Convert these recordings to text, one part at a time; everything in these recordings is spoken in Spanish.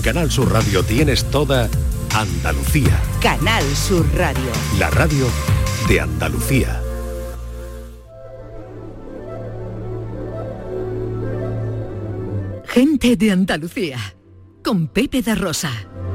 En Canal Sur Radio tienes toda Andalucía. Canal Sur Radio. La radio de Andalucía. Gente de Andalucía, con Pepe da Rosa.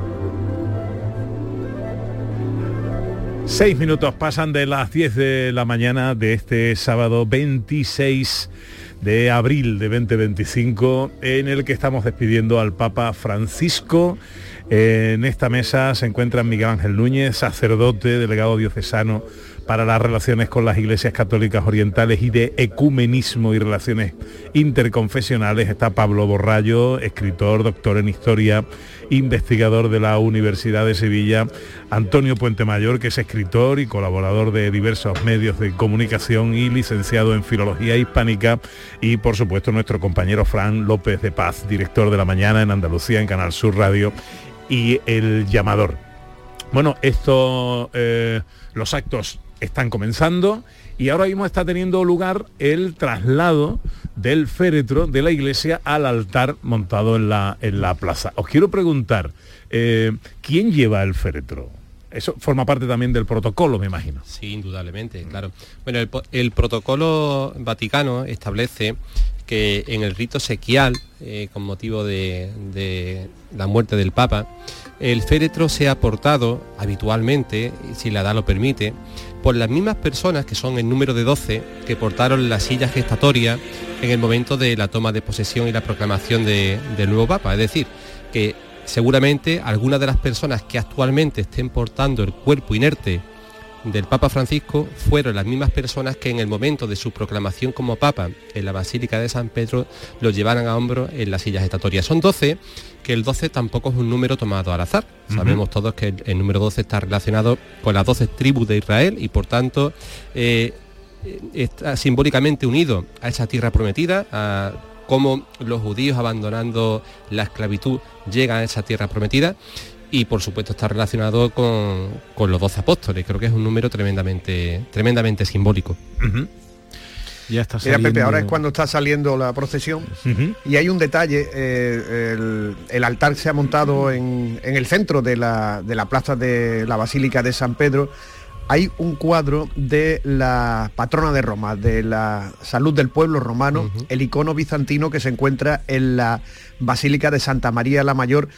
6 minutos pasan de las 10 de la mañana de este sábado 26 de abril de 2025, en el que estamos despidiendo al Papa Francisco. En esta mesa se encuentra Miguel Ángel Núñez, sacerdote, delegado diocesano para las relaciones con las iglesias católicas orientales y de ecumenismo y relaciones interconfesionales. Está Pablo Borrallo, escritor, doctor en historia, investigador de la Universidad de Sevilla. Antonio Puentemayor, que es escritor y colaborador de diversos medios de comunicación y licenciado en Filología Hispánica. Y por supuesto nuestro compañero Fran López de Paz, director de La Mañana en Andalucía, en Canal Sur Radio y El Llamador. Bueno, los actos están comenzando y ahora mismo está teniendo lugar el traslado del féretro de la iglesia al altar montado en la plaza. Os quiero preguntar, ¿quién lleva el féretro? Eso forma parte también del protocolo, me imagino. Sí, indudablemente, claro. Bueno, el protocolo vaticano establece que en el rito sequial, con motivo de la muerte del Papa, el féretro sea portado habitualmente, si la edad lo permite, por las mismas personas, que son el número de 12, que portaron la silla gestatoria en el momento de la toma de posesión y la proclamación del nuevo Papa. Es decir, que seguramente algunas de las personas que actualmente estén portando el cuerpo inerte del Papa Francisco fueron las mismas personas que en el momento de su proclamación como Papa en la Basílica de San Pedro lo llevaran a hombro en la silla gestatoria. Son 12, que el 12 tampoco es un número tomado al azar. Sabemos todos que el número 12 está relacionado con las 12 tribus de Israel y por tanto está simbólicamente unido a esa tierra prometida, a cómo los judíos, abandonando la esclavitud, llegan a esa tierra prometida. Y por supuesto está relacionado con los 12 apóstoles. Creo que es un número tremendamente simbólico. Ya está saliendo. Mira, Pepe, ahora es cuando está saliendo la procesión y hay un detalle. El altar se ha montado en el centro de la plaza de la Basílica de San Pedro. Hay un cuadro de la patrona de Roma, de la salud del pueblo romano, el icono bizantino que se encuentra en la Basílica de Santa María la Mayor.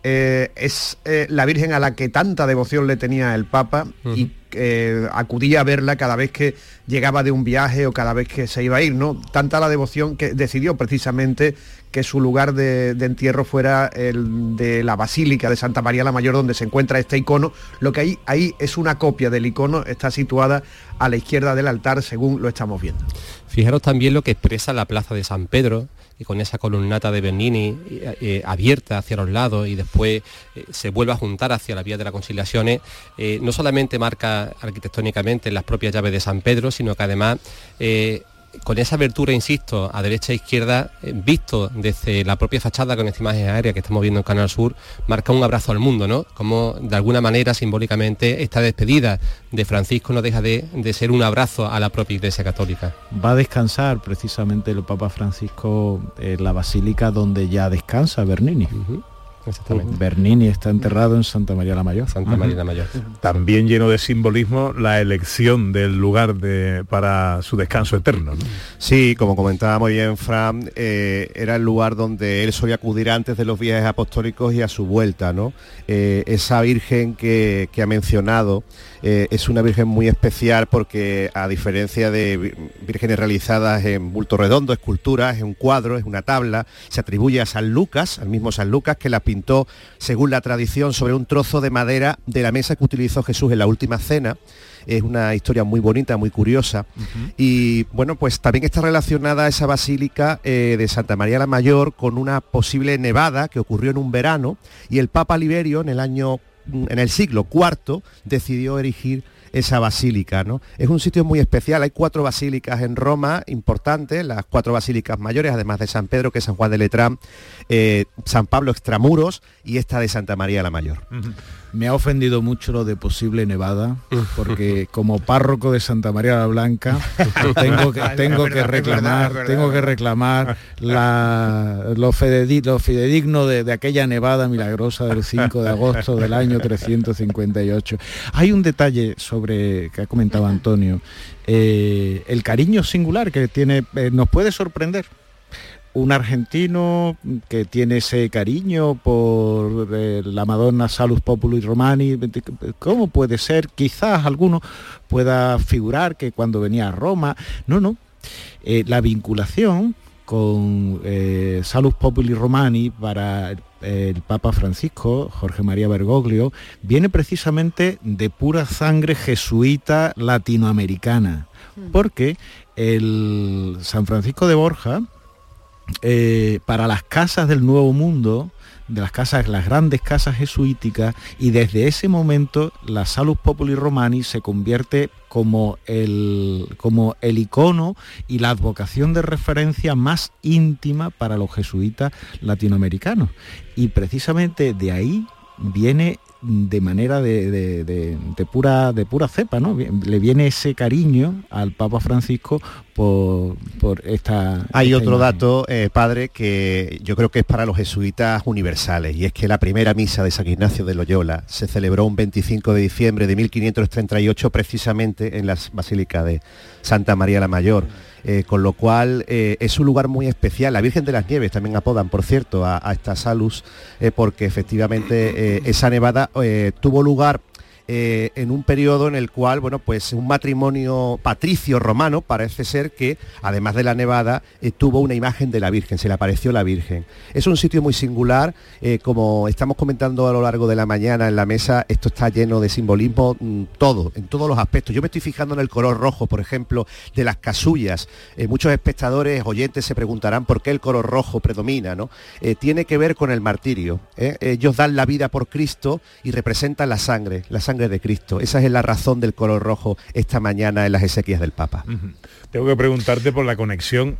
Es la Virgen a la que tanta devoción le tenía el Papa y acudía a verla cada vez que llegaba de un viaje o cada vez que se iba a ir, ¿no? Tanta la devoción que decidió precisamente que su lugar de entierro fuera el de la Basílica de Santa María la Mayor, donde se encuentra este icono. Lo que ahí es una copia del icono, está situada a la izquierda del altar, según lo estamos viendo. Fijaros también lo que expresa la plaza de San Pedro, y con esa columnata de Bernini abierta hacia los lados y después se vuelve a juntar hacia la vía de las Conciliaciones. No solamente marca arquitectónicamente las propias llaves de San Pedro, sino que además con esa abertura, insisto, a derecha e izquierda, visto desde la propia fachada con esta imagen aérea que estamos viendo en Canal Sur, marca un abrazo al mundo, ¿no? Como de alguna manera, simbólicamente, esta despedida de Francisco no deja de ser un abrazo a la propia Iglesia Católica. Va a descansar precisamente el Papa Francisco en la Basílica donde ya descansa Bernini. Exactamente. Bernini está enterrado en Santa María la Mayor. Santa María la Mayor. También lleno de simbolismo la elección del lugar para su descanso eterno, ¿no? Sí, como comentaba muy bien Fran, era el lugar donde él solía acudir antes de los viajes apostólicos y a su vuelta, ¿no? Esa Virgen que ha mencionado es una Virgen muy especial porque, a diferencia de vírgenes realizadas en bulto redondo, esculturas, es un cuadro, es una tabla, se atribuye a San Lucas, al mismo San Lucas, que la pintó, según la tradición, sobre un trozo de madera de la mesa que utilizó Jesús en la última cena. Es una historia muy bonita, muy curiosa. Y bueno, pues también está relacionada esa basílica de Santa María la Mayor con una posible nevada que ocurrió en un verano, y el Papa Liberio en el siglo IV decidió erigir esa basílica, ¿no? Es un sitio muy especial, hay 4 basílicas en Roma importantes, las 4 basílicas mayores, además de San Pedro, que es San Juan de Letrán, San Pablo Extramuros y esta de Santa María la Mayor. Me ha ofendido mucho lo de posible nevada, porque como párroco de Santa María la Blanca tengo que reclamar lo fidedigno de aquella nevada milagrosa del 5 de agosto del año 358. Hay un detalle sobre que ha comentado Antonio, el cariño singular que tiene, nos puede sorprender. Un argentino que tiene ese cariño por la Madonna Salus Populi Romani, ¿cómo puede ser? Quizás alguno pueda figurar que cuando venía a Roma, no. La vinculación con Salus Populi Romani para el Papa Francisco, Jorge María Bergoglio, viene precisamente de pura sangre jesuita latinoamericana, porque el San Francisco de Borja, para las casas del Nuevo Mundo, las grandes casas jesuíticas, y desde ese momento la Salus Populi Romani se convierte como el icono y la advocación de referencia más íntima para los jesuitas latinoamericanos. Y precisamente de ahí viene de manera de pura cepa, ¿no? Le viene ese cariño al Papa Francisco por esta... Hay otro dato, padre, que yo creo que es para los jesuitas universales, y es que la primera misa de San Ignacio de Loyola se celebró un 25 de diciembre de 1538 precisamente en la Basílica de Santa María la Mayor. Con lo cual es un lugar muy especial. La Virgen de las Nieves también apodan, por cierto, a esta Salus, porque efectivamente esa nevada tuvo lugar en un periodo en el cual, bueno, pues un matrimonio patricio romano, parece ser que, además de la nevada, tuvo una imagen de la Virgen, se le apareció la Virgen. Es un sitio muy singular, como estamos comentando a lo largo de la mañana en la mesa, esto está lleno de simbolismo, en todos los aspectos. Yo me estoy fijando en el color rojo, por ejemplo, de las casullas. Muchos espectadores, oyentes, se preguntarán por qué el color rojo predomina, ¿no? Tiene que ver con el martirio. Ellos dan la vida por Cristo y representan la sangre de Cristo. Esa es la razón del color rojo esta mañana en las exequias del Papa. Tengo que preguntarte por la conexión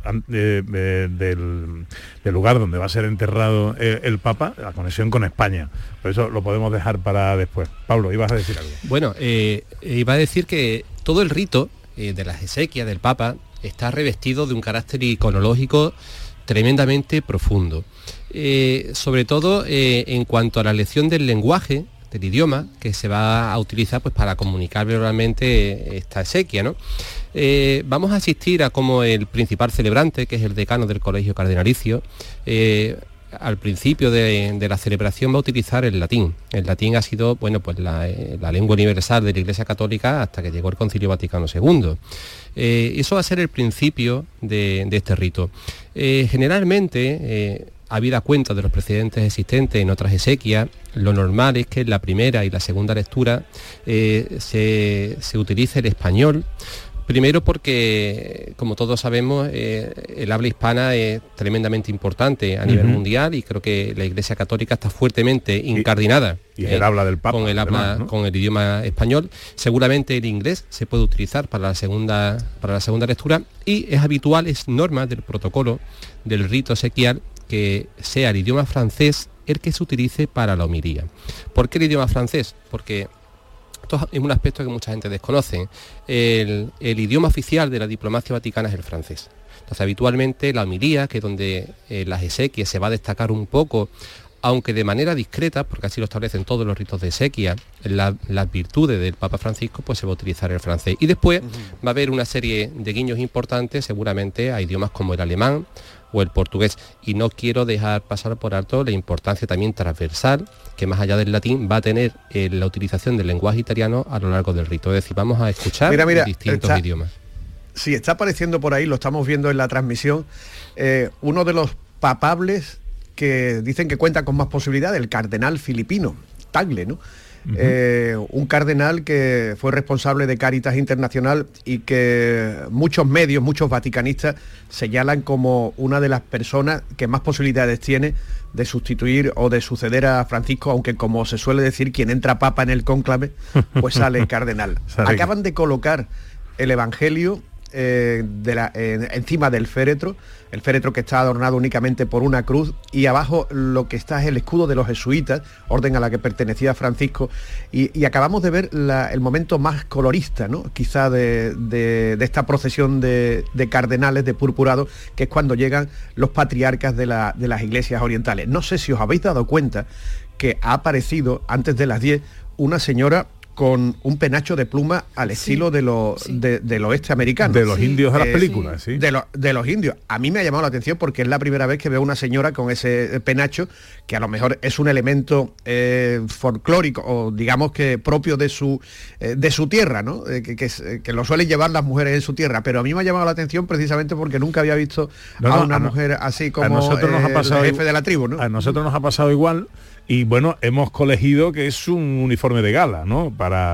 del lugar donde va a ser enterrado el Papa, la conexión con España. Por eso lo podemos dejar para después. Pablo, ibas a decir algo. Bueno, iba a decir que todo el rito de las exequias del Papa está revestido de un carácter iconológico tremendamente profundo. Sobre todo en cuanto a la elección del lenguaje, del idioma que se va a utilizar pues para comunicar verbalmente esta exequia, ¿no? Vamos a asistir a como el principal celebrante, que es el decano del Colegio Cardenalicio, al principio de la celebración va a utilizar el latín. El latín ha sido, bueno, pues la lengua universal de la Iglesia Católica hasta que llegó el Concilio Vaticano II. Eso va a ser el principio de este rito. Generalmente, habida cuenta de los precedentes existentes en otras exequias, lo normal es que en la primera y la segunda lectura se utilice el español. Primero porque, como todos sabemos, el habla hispana es tremendamente importante a nivel mundial, y creo que la Iglesia Católica está fuertemente incardinada y el habla del Papa, con el habla, además, ¿no? Con el idioma español. Seguramente el inglés se puede utilizar para la segunda lectura, y es habitual, es norma del protocolo del rito exequial que sea el idioma francés el que se utilice para la homilía. ¿Por qué el idioma francés? Porque esto es un aspecto que mucha gente desconoce. El idioma oficial de la diplomacia vaticana es el francés. Entonces, habitualmente la homilía, que es donde las exequias se va a destacar un poco, aunque de manera discreta, porque así lo establecen todos los ritos de exequia, las virtudes del Papa Francisco, pues se va a utilizar el francés. Y después va a haber una serie de guiños importantes, seguramente, a idiomas como el alemán o el portugués. Y no quiero dejar pasar por alto la importancia también transversal que, más allá del latín, va a tener la utilización del lenguaje italiano a lo largo del rito. Es decir, vamos a escuchar distintos idiomas. Sí, está apareciendo por ahí, lo estamos viendo en la transmisión, uno de los papables que dicen que cuenta con más posibilidades, el cardenal filipino, Tagle, ¿no? un cardenal que fue responsable de Cáritas Internacional y que muchos medios, muchos vaticanistas señalan como una de las personas que más posibilidades tiene de sustituir o de suceder a Francisco, aunque como se suele decir, quien entra papa en el cónclave, pues sale cardenal. Acaban de colocar el Evangelio encima del féretro, el féretro que está adornado únicamente por una cruz, y abajo lo que está es el escudo de los jesuitas, orden a la que pertenecía Francisco, y acabamos de ver el momento más colorista, ¿no? Quizá de esta procesión de cardenales de purpurado, que es cuando llegan los patriarcas de las iglesias orientales. No sé si os habéis dado cuenta que ha aparecido antes de las 10 una señora con un penacho de pluma al estilo del oeste americano. De los indios de las películas, sí. De los indios. A mí me ha llamado la atención porque es la primera vez que veo una señora con ese penacho, que a lo mejor es un elemento folclórico, o digamos que propio de su tierra, ¿no? Que lo suelen llevar las mujeres en su tierra, pero a mí me ha llamado la atención precisamente porque nunca había visto a una mujer así como el jefe de la tribu, ¿no? A nosotros nos ha pasado igual. Y bueno, hemos colegido que es un uniforme de gala, ¿no?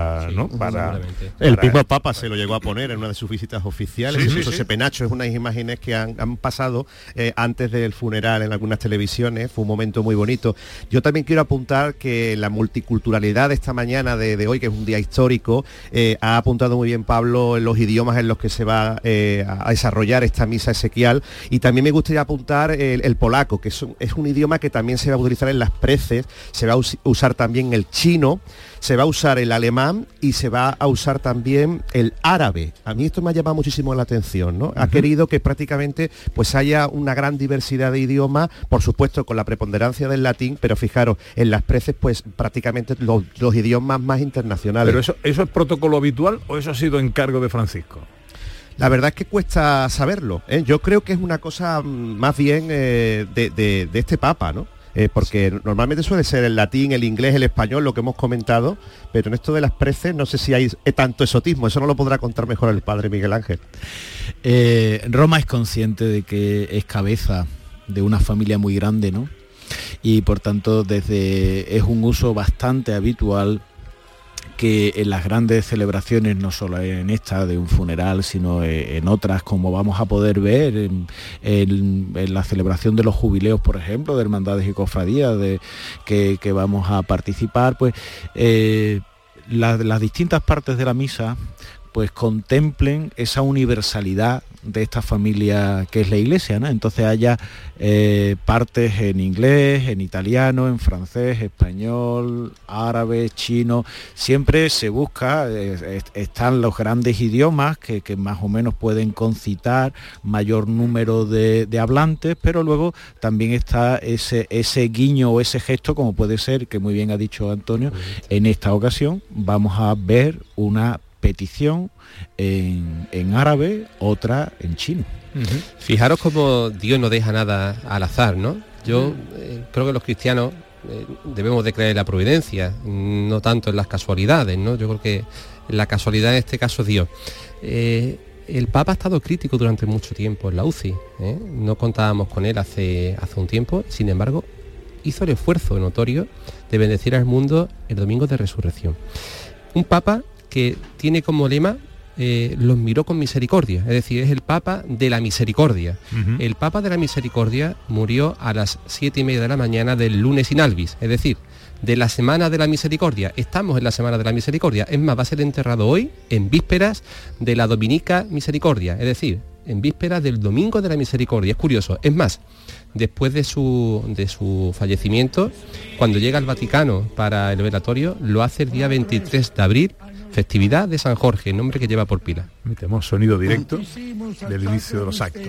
El mismo Papa se lo llegó a poner en una de sus visitas oficiales. Ese penacho es unas imágenes que han pasado antes del funeral en algunas televisiones. Fue un momento muy bonito. Yo también quiero apuntar que la multiculturalidad de esta mañana de hoy, que es un día histórico, ha apuntado muy bien Pablo en los idiomas en los que se va a desarrollar esta misa esequial. Y también me gustaría apuntar el polaco, que es un idioma que también se va a utilizar en las preces. Se va a usar también el chino, se va a usar el alemán y se va a usar también el árabe. A mí esto me ha llamado muchísimo la atención, ¿no? Ha querido que prácticamente pues haya una gran diversidad de idiomas, por supuesto con la preponderancia del latín, pero fijaros, en las preces pues prácticamente los idiomas más internacionales. ¿Pero eso es protocolo habitual o eso ha sido encargo de Francisco? La verdad es que cuesta saberlo, ¿eh? Yo creo que es una cosa más bien de este Papa, ¿no? Porque normalmente suele ser el latín, el inglés, el español, lo que hemos comentado, pero en esto de las preces no sé si hay tanto exotismo, eso no lo podrá contar mejor el padre Miguel Ángel. Roma es consciente de que es cabeza de una familia muy grande, ¿no? Y por tanto es un uso bastante habitual que en las grandes celebraciones, no solo en esta de un funeral, sino en otras, como vamos a poder ver en la celebración de los jubileos, por ejemplo, de hermandades y cofradías que vamos a participar, pues las distintas partes de la misa pues contemplen esa universalidad de esta familia que es la Iglesia, ¿no? Entonces haya partes en inglés, en italiano, en francés, español, árabe, chino. Siempre se busca, están los grandes idiomas que más o menos pueden concitar mayor número de hablantes, pero luego también está ese guiño o ese gesto, como puede ser, que muy bien ha dicho Antonio, en esta ocasión vamos a ver una petición en árabe, otra en chino. Fijaros cómo Dios no deja nada al azar, ¿no? Yo creo que los cristianos debemos de creer en la providencia, no tanto en las casualidades, ¿no? Yo creo que la casualidad en este caso es Dios. El Papa ha estado crítico durante mucho tiempo en la UCI, ¿eh? No contábamos con él hace un tiempo, sin embargo, hizo el esfuerzo notorio de bendecir al mundo el domingo de resurrección. Un Papa que tiene como lema los miró con misericordia, es decir, es el Papa de la misericordia. El Papa de la misericordia murió a las 7:30 de la mañana del lunes in albis, es decir, de la semana de la misericordia. Estamos en la semana de la misericordia, es más, va a ser enterrado hoy en vísperas de la Dominica Misericordia, es decir, en vísperas del domingo de la misericordia. Es curioso, es más, después de su fallecimiento, cuando llega al Vaticano para el velatorio, lo hace el día 23 de abril, festividad de San Jorge, nombre que lleva por pila. Metemos sonido directo del inicio de los actos.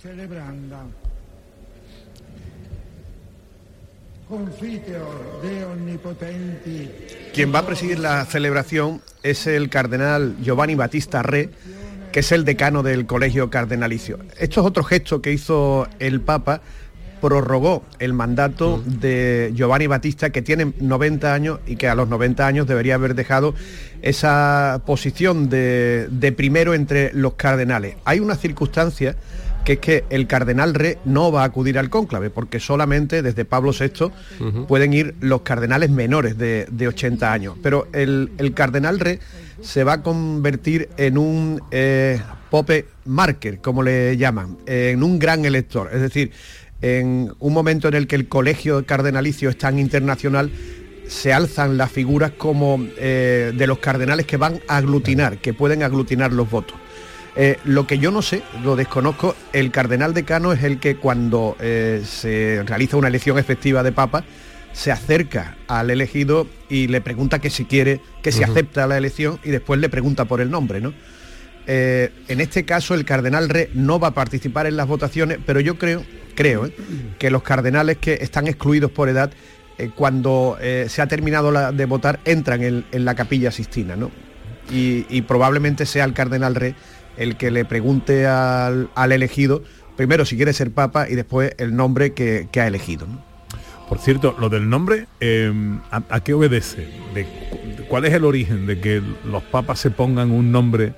Quien va a presidir la celebración es el cardenal Giovanni Battista Re, que es el decano del Colegio Cardenalicio. Esto es otro gesto que hizo el Papa, prorrogó el mandato de Giovanni Battista, que tiene 90 años y que a los 90 años debería haber dejado esa posición de primero entre los cardenales. Hay una circunstancia que es que el cardenal re no va a acudir al cónclave, porque solamente desde Pablo VI pueden ir los cardenales menores de 80 años. Pero el cardenal re se va a convertir en un Pope Marker, como le llaman, en un gran elector. Es decir, en un momento en el que el colegio cardenalicio es tan internacional, se alzan las figuras como de los cardenales que van a aglutinar, que pueden aglutinar los votos. Lo que yo no sé, lo desconozco, el cardenal decano es el que cuando se realiza una elección efectiva de papa, se acerca al elegido y le pregunta que si quiere, que si acepta la elección, y después le pregunta por el nombre, ¿no? En este caso el cardenal re no va a participar en las votaciones, pero yo creo que los cardenales que están excluidos por edad, cuando se ha terminado de votar, entran en la capilla Sixtina, ¿no? Y probablemente sea el cardenal re el que le pregunte al elegido primero si quiere ser papa y después el nombre que ha elegido, ¿no? Por cierto, lo del nombre, ¿a qué obedece? ¿Cuál es el origen de que los papas se pongan un nombre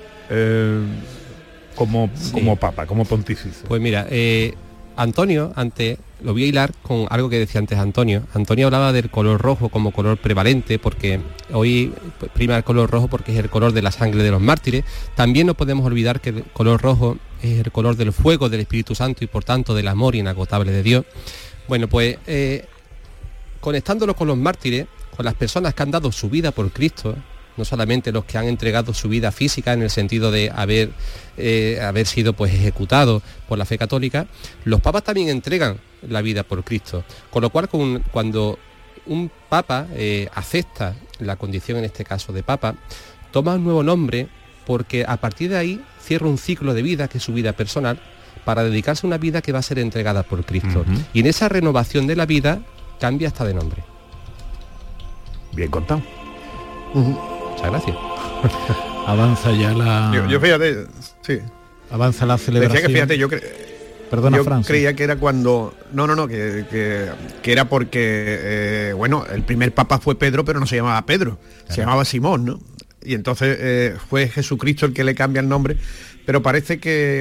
como papa, como pontífice? Pues mira, Antonio, antes lo voy a hilar con algo que decía antes Antonio. Antonio hablaba del color rojo como color prevalente, porque hoy prima el color rojo porque es el color de la sangre de los mártires. También no podemos olvidar que el color rojo es el color del fuego del Espíritu Santo y por tanto del amor inagotable de Dios. Bueno, pues conectándolo con los mártires, con las personas que han dado su vida por Cristo, no solamente los que han entregado su vida física en el sentido de haber sido pues ejecutados por la fe católica, los papas también entregan la vida por Cristo. Con lo cual, cuando un papa acepta la condición, en este caso de papa, toma un nuevo nombre, porque a partir de ahí cierra un ciclo de vida, que es su vida personal, para dedicarse a una vida que va a ser entregada por Cristo. Y en esa renovación de la vida cambia hasta de nombre. Bien contado. Muchas gracias. Avanza ya la... Yo fíjate, sí. Avanza la celebración. Decía que fíjate, yo creía que era cuando... No, que era porque, el primer papa fue Pedro, pero no se llamaba Pedro, se llamaba Simón, ¿no? Y entonces fue Jesucristo el que le cambia el nombre, pero parece que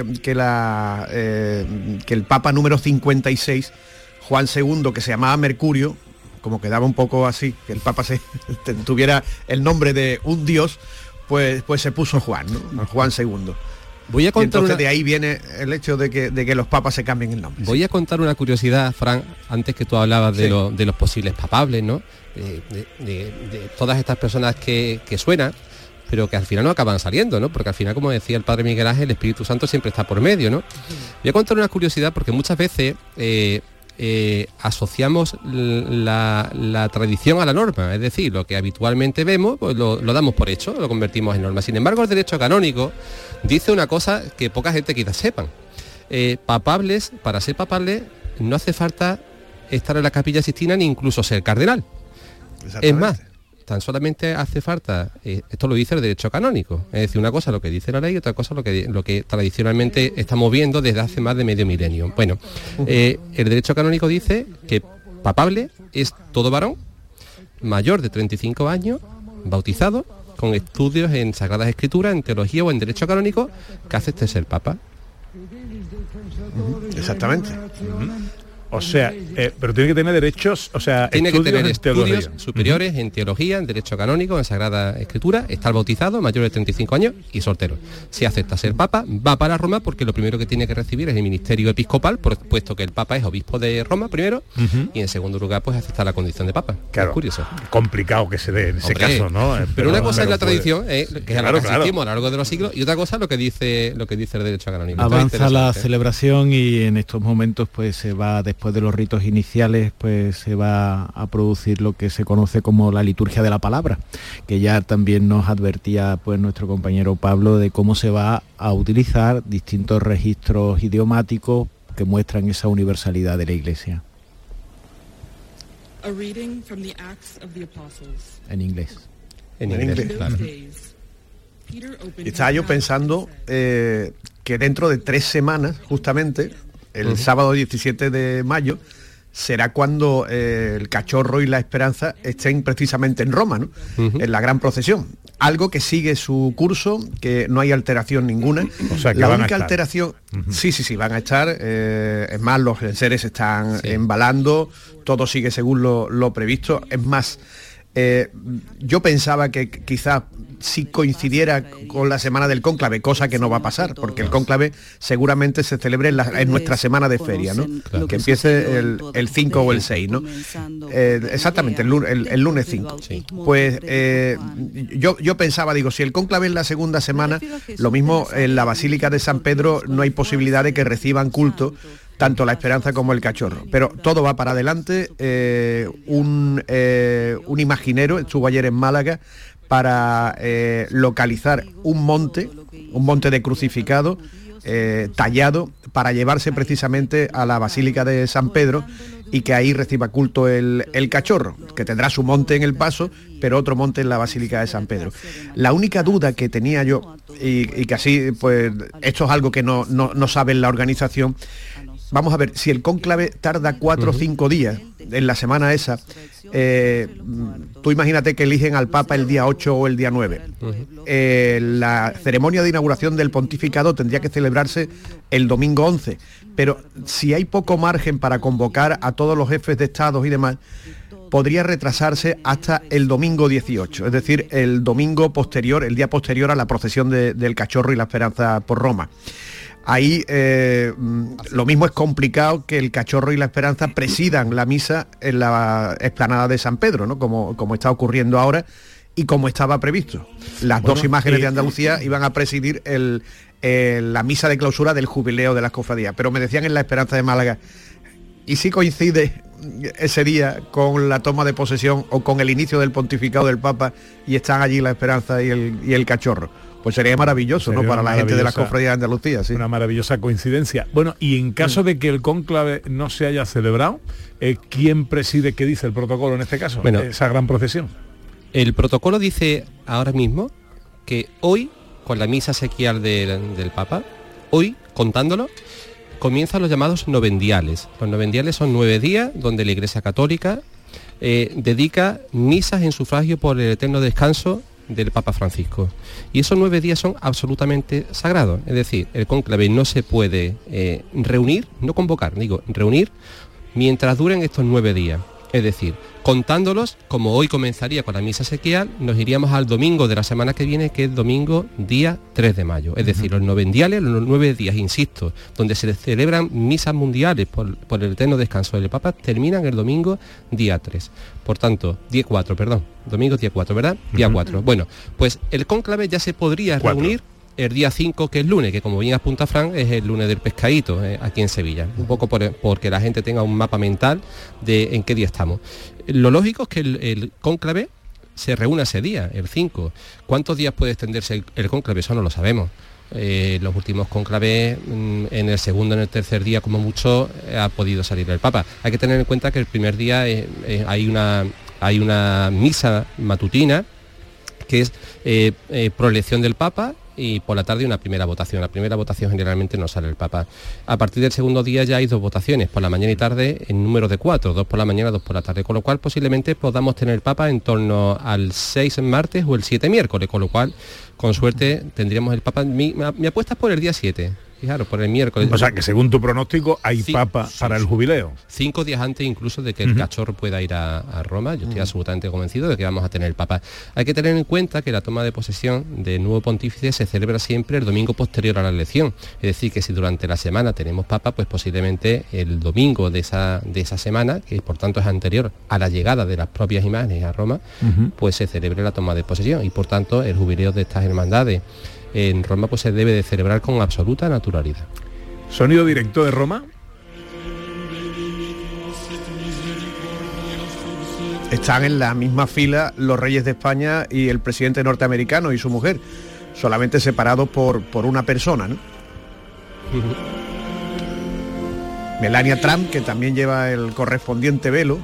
el papa número 56, Juan II, que se llamaba Mercurio, como quedaba un poco así, que el papa tuviera el nombre de un dios, pues se puso Juan, ¿no? Juan II. Voy a contar entonces de ahí viene el hecho de que los papas se cambien el nombre. Voy a contar una curiosidad, Fran, antes que tú hablabas de los posibles papables, ¿no? De todas estas personas que suenan, pero que al final no acaban saliendo, ¿no? Porque al final, como decía el padre Miguel Ángel, el Espíritu Santo siempre está por medio, ¿no? Voy a contar una curiosidad porque muchas veces asociamos la tradición a la norma, es decir, lo que habitualmente vemos, pues lo damos por hecho, lo convertimos en norma. Sin embargo, el derecho canónico dice una cosa que poca gente quizás sepan. Papables, para ser papables, no hace falta estar en la capilla Sixtina ni incluso ser cardenal. Es más, tan solamente hace falta, esto lo dice el derecho canónico, es decir, una cosa lo que dice la ley y otra cosa lo que tradicionalmente estamos viendo desde hace más de medio milenio. Bueno, el derecho canónico dice que papable es todo varón mayor de 35 años, bautizado, con estudios en Sagradas Escrituras, en teología o en derecho canónico, que acepte ser papa. Exactamente. O sea, pero tiene que tener derechos, o sea, tiene que tener estudios teología superiores en teología, en derecho canónico, en Sagrada Escritura, estar bautizado, mayor de 35 años y soltero. Si acepta ser papa, va para Roma, porque lo primero que tiene que recibir es el ministerio episcopal, puesto que el papa es obispo de Roma primero, y en segundo lugar pues acepta la condición de papa. Claro, es curioso. Complicado que se dé en ese caso, ¿no? Pero una cosa es la tradición, que es a la que asistimos a lo largo de los siglos, y otra cosa lo que dice el derecho canónico. Avanza la celebración y en estos momentos pues se va, después de los ritos iniciales, pues se va a producir lo que se conoce como la liturgia de la palabra, que ya también nos advertía pues nuestro compañero Pablo de cómo se va a utilizar distintos registros idiomáticos que muestran esa universalidad de la Iglesia. En inglés. En inglés, claro. Y estaba yo pensando que dentro de 3 semanas, justamente, el sábado 17 de mayo, será cuando el Cachorro y la Esperanza estén precisamente en Roma, ¿no? En la gran procesión. Algo que sigue su curso, que no hay alteración ninguna. O sea, que la van única a estar. alteración, sí, van a estar. Es más, los enseres se están embalando, todo sigue según lo previsto. Es más, yo pensaba que quizás si coincidiera con la semana del cónclave, cosa que no va a pasar, porque el cónclave seguramente se celebre en nuestra semana de feria, ¿no? Claro. Que empiece el 5 o el 6, ¿no? Exactamente, el lunes 5. Sí. Pues yo pensaba, digo, si el cónclave es la segunda semana, lo mismo en la Basílica de San Pedro no hay posibilidad de que reciban culto tanto la Esperanza como el Cachorro, pero todo va para adelante. Un imaginero estuvo ayer en Málaga para localizar un monte de crucificado tallado para llevarse precisamente a la Basílica de San Pedro y que ahí reciba culto el Cachorro, que tendrá su monte en el Paso, pero otro monte en la Basílica de San Pedro. La única duda que tenía yo, y que así, pues esto es algo que no sabe la organización. Vamos a ver, si el cónclave tarda 4 o 5 días en la semana esa, tú imagínate que eligen al Papa el día 8 o el día 9. La ceremonia de inauguración del pontificado tendría que celebrarse el domingo 11, pero si hay poco margen para convocar a todos los jefes de estados y demás, podría retrasarse hasta el domingo 18, es decir, el domingo posterior, el día posterior a la procesión del Cachorro y la Esperanza por Roma. Ahí lo mismo es complicado que el Cachorro y la Esperanza presidan la misa en la explanada de San Pedro, ¿no? Como está ocurriendo ahora y como estaba previsto. Las dos imágenes de Andalucía iban a presidir la misa de clausura del jubileo de las cofradías. Pero me decían en la Esperanza de Málaga, ¿y si coincide ese día con la toma de posesión o con el inicio del pontificado del Papa y están allí la Esperanza y el Cachorro? Pues sería maravilloso, ¿no? Para la gente de las cofradías de Andalucía, sí. Una maravillosa coincidencia. Bueno, y en caso de que el cónclave no se haya celebrado, ¿quién preside, qué dice el protocolo en este caso? Bueno, esa gran procesión. El protocolo dice ahora mismo que hoy, con la misa sequial del Papa, hoy, contándolo, comienzan los llamados novendiales. Los novendiales son 9 días donde la Iglesia Católica dedica misas en sufragio por el eterno descanso del Papa Francisco. Y esos 9 días son absolutamente sagrados. Es decir, el cónclave no se puede reunir, no convocar, digo, reunir mientras duren estos 9 días. Es decir, contándolos, como hoy comenzaría con la misa sequial, nos iríamos al domingo de la semana que viene, que es domingo día 3 de mayo. Es decir, los novendiales, los 9 días, insisto, donde se celebran misas mundiales por el eterno descanso del Papa, terminan el domingo día 3. Por tanto, día 4, perdón, domingo día 4, ¿verdad? Día 4. Bueno, pues el cónclave ya se podría reunir el día 5, que es lunes, que como bien apunta Fran, es el lunes del pescadito, aquí en Sevilla. Un poco porque la gente tenga un mapa mental de en qué día estamos. Lo lógico es que el cónclave se reúna ese día, el 5. ¿Cuántos días puede extenderse el cónclave? Eso no lo sabemos. Los últimos cónclaves, en el segundo, en el tercer día, como mucho, ha podido salir el Papa. Hay que tener en cuenta que el primer día hay una misa matutina, que es proelección del Papa, y por la tarde una primera votación. La primera votación generalmente no sale el Papa. A partir del segundo día ya hay 2 votaciones, por la mañana y tarde, en número de 4, 2 por la mañana, 2 por la tarde, con lo cual posiblemente podamos tener el Papa en torno al 6 martes o el 7 miércoles, con lo cual, con suerte, tendríamos el Papa. Mi apuesta es por el día 7. Claro, por el miércoles. O sea, que según tu pronóstico hay Papa para el jubileo. 5 días antes incluso de que el Cachorro pueda ir a Roma. Yo estoy absolutamente convencido de que vamos a tener el Papa. Hay que tener en cuenta que la toma de posesión del nuevo pontífice se celebra siempre el domingo posterior a la elección. Es decir, que si durante la semana tenemos Papa, pues posiblemente el domingo de esa semana, que por tanto es anterior a la llegada de las propias imágenes a Roma, pues se celebre la toma de posesión. Y por tanto el jubileo de estas hermandades en Roma pues se debe de celebrar con absoluta naturalidad. Sonido directo de Roma. Están en la misma fila los reyes de España y el presidente norteamericano y su mujer, solamente separados por una persona, ¿no? Melania Trump, que también lleva el correspondiente velo.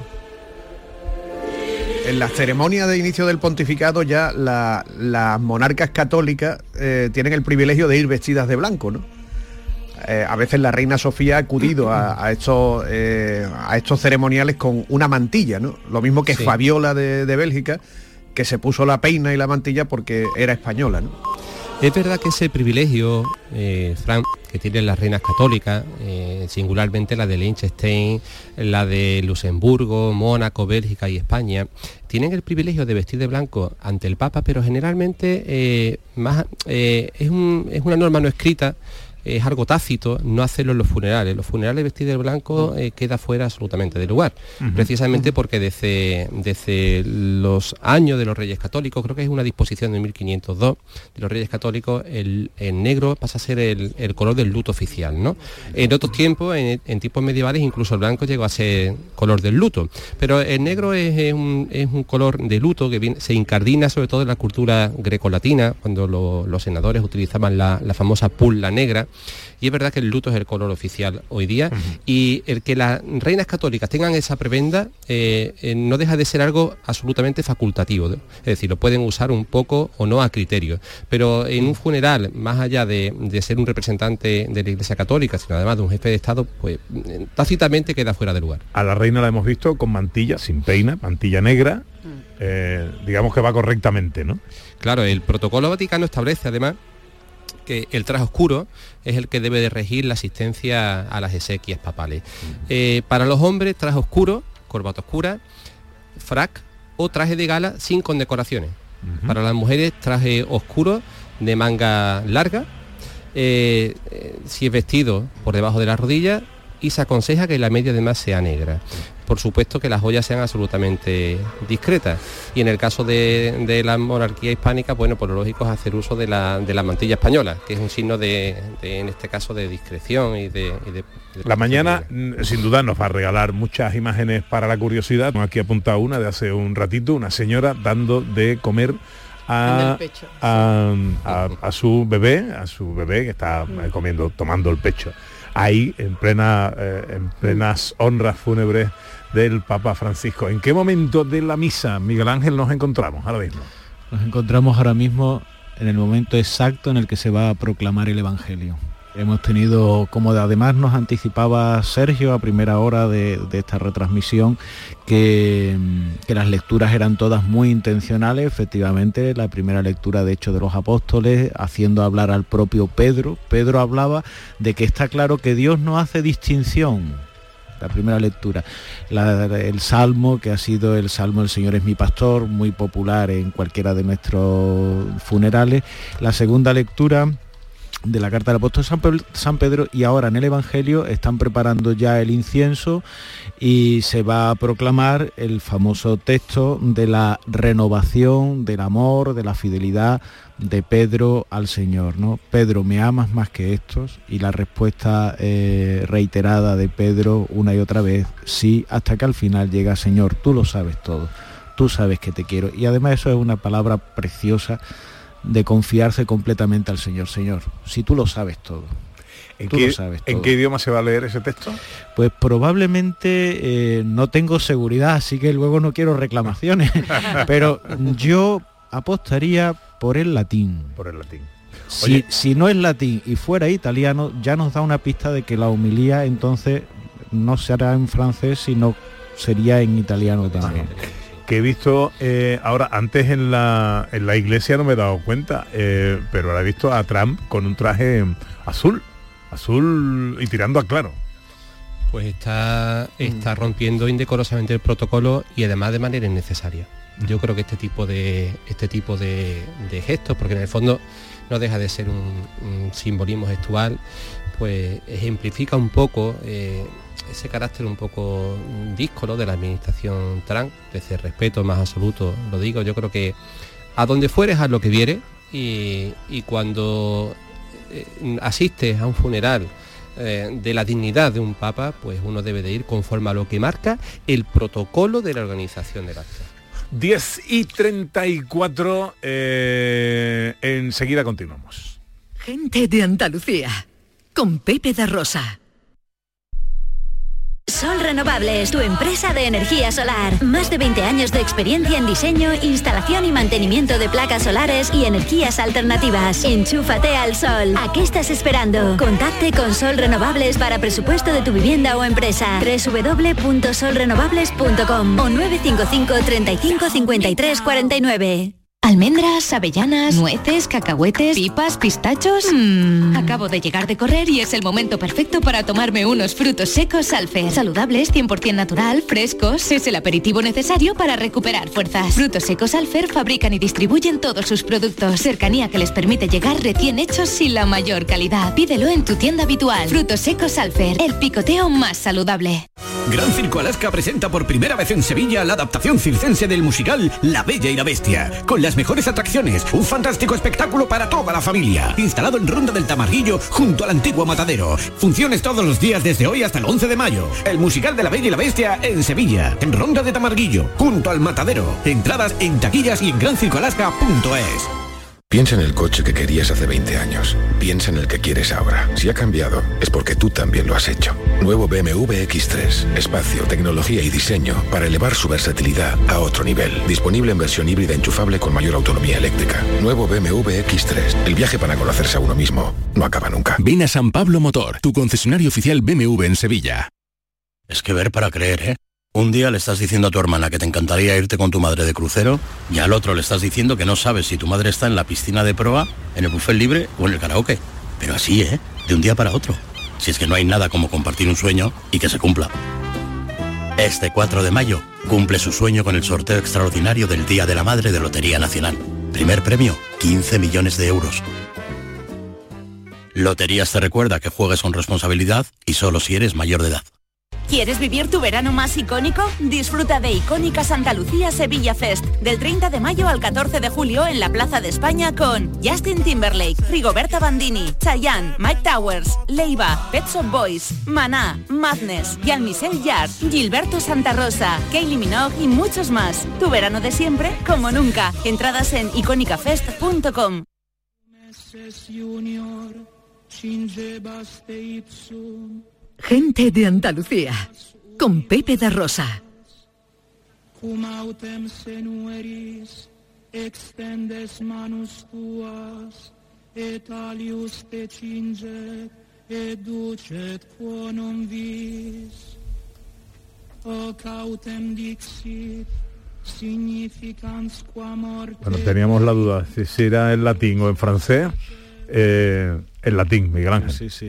En la ceremonia de inicio del pontificado ya las monarcas católicas tienen el privilegio de ir vestidas de blanco, ¿no? a veces la reina Sofía ha acudido a estos ceremoniales con una mantilla, ¿no? Lo mismo que Fabiola de Bélgica, que se puso la peina y la mantilla porque era española, ¿no? Es verdad que ese privilegio, Fran, que tienen las reinas católicas, singularmente la de Liechtenstein, la de Luxemburgo, Mónaco, Bélgica y España, tienen el privilegio de vestir de blanco ante el Papa, pero generalmente es una norma no escrita, es algo tácito no hacerlo en los funerales. Los funerales vestir de blanco queda fuera absolutamente de lugar, precisamente porque desde los años de los Reyes Católicos, creo que es una disposición de 1502 de los Reyes Católicos, el negro pasa a ser el color del luto oficial, ¿no? En otros tiempos, en tiempos medievales, incluso el blanco llegó a ser color del luto, pero el negro es un color de luto que se incardina sobre todo en la cultura grecolatina, cuando los senadores utilizaban la famosa pulla negra. Y es verdad que el luto es el color oficial hoy día, y el que las reinas católicas tengan esa prebenda no deja de ser algo absolutamente facultativo, ¿no? Es decir, lo pueden usar un poco o no a criterio, pero en un funeral, más allá de ser un representante de la Iglesia Católica, sino además de un jefe de Estado, pues tácitamente queda fuera de lugar. A la reina la hemos visto con mantilla, sin peina, mantilla negra, digamos que va correctamente, ¿no? Claro, el protocolo vaticano establece además que el traje oscuro es el que debe de regir la asistencia a las exequias papales. Para los hombres, traje oscuro, corbata oscura, frac o traje de gala sin condecoraciones. Para las mujeres, traje oscuro de manga larga, si es vestido por debajo de la rodilla, y se aconseja que la media además sea negra. Por supuesto que las joyas sean absolutamente discretas, y en el caso de la monarquía hispánica, bueno, pues lo lógico es hacer uso de la mantilla española, que es un signo en este caso de discreción y de la mañana sin duda nos va a regalar muchas imágenes para la curiosidad. Aquí he apuntado una de hace un ratito, una señora dando de comer a su bebé que está tomando el pecho. Ahí en plenas honras fúnebres del Papa Francisco. ¿En qué momento de la misa, Miguel Ángel, nos encontramos ahora mismo? Nos encontramos ahora mismo en el momento exacto en el que se va a proclamar el Evangelio. Hemos tenido, como además nos anticipaba Sergio a primera hora de esta retransmisión, que las lecturas eran todas muy intencionales. Efectivamente, la primera lectura de Hechos de los Apóstoles, haciendo hablar al propio Pedro. Pedro hablaba de que está claro que Dios no hace distinción. La primera lectura. El Salmo, que ha sido el Salmo "El Señor es mi pastor", muy popular en cualquiera de nuestros funerales. La segunda lectura de la carta del apóstol San Pedro, y ahora en el Evangelio están preparando ya el incienso y se va a proclamar el famoso texto de la renovación del amor, de la fidelidad de Pedro al Señor, ¿no? Pedro, ¿me amas más que estos? Y la respuesta reiterada de Pedro una y otra vez, sí, hasta que al final llega: Señor, tú lo sabes todo, tú sabes que te quiero. Y además eso es una palabra preciosa de confiarse completamente al Señor. Señor, si tú lo sabes todo. ¿En qué idioma se va a leer ese texto? Pues probablemente no tengo seguridad, así que luego no quiero reclamaciones, pero yo apostaría por el latín. Por el latín. Si no es latín y fuera italiano, ya nos da una pista de que la homilía entonces no será en francés, sino sería en italiano también. Que he visto ahora, antes en la iglesia no me he dado cuenta, pero ahora he visto a Trump con un traje azul y tirando a claro. Pues está rompiendo indecorosamente el protocolo, y además de manera innecesaria. Yo creo que este tipo de gestos, porque en el fondo no deja de ser un simbolismo gestual, pues ejemplifica un poco ese carácter un poco díscolo de la administración Trump, desde el respeto más absoluto, lo digo. Yo creo que a donde fueres, haz lo que vieres, y cuando asistes a un funeral de la dignidad de un papa, pues uno debe de ir conforme a lo que marca el protocolo de la organización del acto. 10:34, enseguida continuamos. Gente de Andalucía, con Pepe da Rosa. Sol Renovables, tu empresa de energía solar. Más de 20 años de experiencia en diseño, instalación y mantenimiento de placas solares y energías alternativas. Enchúfate al sol. ¿A qué estás esperando? Contacte con Sol Renovables para presupuesto de tu vivienda o empresa. www.solrenovables.com o 955 35 53 49. Almendras, avellanas, nueces, cacahuetes, pipas, pistachos. Acabo de llegar de correr y es el momento perfecto para tomarme unos frutos secos Alfer. Saludables, 100% natural, frescos. Es el aperitivo necesario para recuperar fuerzas. Frutos secos Alfer fabrican y distribuyen todos sus productos. Cercanía que les permite llegar recién hechos y la mayor calidad. Pídelo en tu tienda habitual. Frutos secos Alfer, el picoteo más saludable. Gran Circo Alaska presenta por primera vez en Sevilla la adaptación circense del musical La Bella y la Bestia, con las mejores atracciones, un fantástico espectáculo para toda la familia, instalado en Ronda del Tamarguillo junto al antiguo matadero. Funciones todos los días desde hoy hasta el 11 de mayo. El musical de La Bella y la Bestia en Sevilla, en Ronda de Tamarguillo, junto al matadero. Entradas en taquillas y en grancircoalaska.es. Piensa en el coche que querías hace 20 años. Piensa en el que quieres ahora. Si ha cambiado, es porque tú también lo has hecho. Nuevo BMW X3. Espacio, tecnología y diseño para elevar su versatilidad a otro nivel. Disponible en versión híbrida enchufable con mayor autonomía eléctrica. Nuevo BMW X3. El viaje para conocerse a uno mismo no acaba nunca. Ven a San Pablo Motor, tu concesionario oficial BMW en Sevilla. Es que ver para creer, ¿eh? Un día le estás diciendo a tu hermana que te encantaría irte con tu madre de crucero y al otro le estás diciendo que no sabes si tu madre está en la piscina de proa, en el buffet libre o en el karaoke. Pero así, ¿eh? De un día para otro. Si es que no hay nada como compartir un sueño y que se cumpla. Este 4 de mayo cumple su sueño con el sorteo extraordinario del Día de la Madre de Lotería Nacional. Primer premio, 15 millones de euros. Loterías te recuerda que juegues con responsabilidad y solo si eres mayor de edad. ¿Quieres vivir tu verano más icónico? Disfruta de Icónica Santa Lucía Sevilla Fest, del 30 de mayo al 14 de julio en la Plaza de España con Justin Timberlake, Rigoberta Bandini, Chayanne, Mike Towers, Leiva, Pet Shop Boys, Maná, Madness, Jean-Michel Jarre, Gilberto Santa Rosa, Kylie Minogue y muchos más. Tu verano de siempre como nunca. Entradas en iconicafest.com. Gente de Andalucía, con Pepe da Rosa. Bueno, teníamos la duda si era en latín o en francés. En latín, Miguel Ángel. Sí,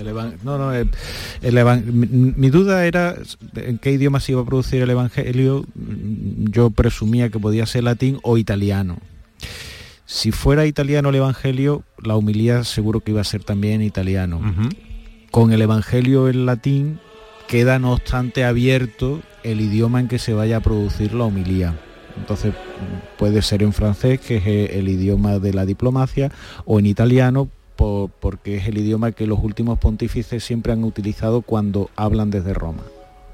mi duda era en qué idioma se iba a producir el Evangelio. Yo presumía que podía ser latín o italiano. Si fuera italiano el Evangelio, la homilía seguro que iba a ser también en italiano. Con el Evangelio en latín queda no obstante abierto el idioma en que se vaya a producir la homilía. Entonces puede ser en francés, que es el idioma de la diplomacia, o en italiano, porque es el idioma que los últimos pontífices siempre han utilizado cuando hablan desde Roma.